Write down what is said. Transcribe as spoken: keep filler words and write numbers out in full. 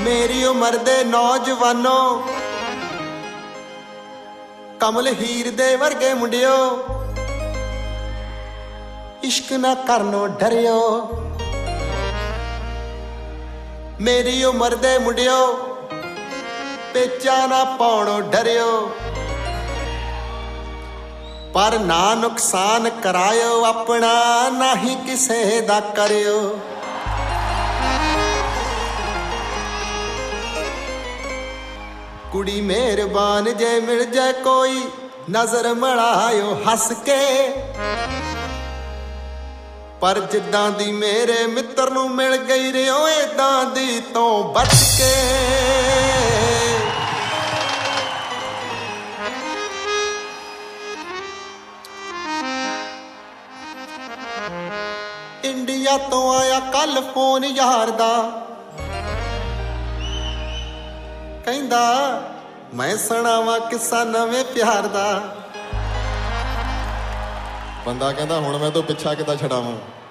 ਮੇਰੀ ਉਮਰ ਦੇ ਨੌਜਵਾਨੋ, ਕਮਲ ਹੀਰ ਦੇ ਵਰਗੇ ਮੁੰਡਿਓ, ਇਸ਼ਕ ਨਾ ਕਰਨੋਂ ਡਰਿਓ। ਮੇਰੀ ਉਮਰ ਦੇ ਮੁੰਡਿਓ, ਪੇਚਾ ਨਾ ਪਾਉਣੋਂ ਡਰਿਓ, ਪਰ ਨਾ ਨੁਕਸਾਨ ਕਰਾਇਓ ਆਪਣਾ, ਨਾ ਹੀ ਕਿਸੇ ਦਾ ਕਰਿਓ। ਕੁੜੀ ਮਿਹਰਬਾਨ ਜੇ ਮਿਲ ਜਾਏ ਕੋਈ, ਨਜ਼ਰ ਮੜਾਇਓ ਹੱਸ ਕੇ, ਪਰ ਜਿੱਦਾਂ ਦੀ ਮੇਰੇ ਮਿੱਤਰ ਨੂੰ ਮਿਲ ਗਈ ਰਿਓ, ਏਦਾਂ ਦੀ ਤੋਂ ਬਚ ਕੇ। ਇੰਡੀਆ ਤੋਂ ਆਇਆ ਕੱਲ ਫੋਨ ਯਾਰ ਦਾ, ਕਹਿੰਦਾ ਮੈਂ ਸੁਣਾਵਾਂ ਕਿੱਸਾ ਨਵੇਂ ਪਿਆਰ ਦਾ। ਬੰਦਾ ਕਹਿੰਦਾ ਹੁਣ ਮੈਂ ਤੋਂ ਪਿੱਛਾ ਕਿੱਦਾਂ ਛਡਾਵਾਂ।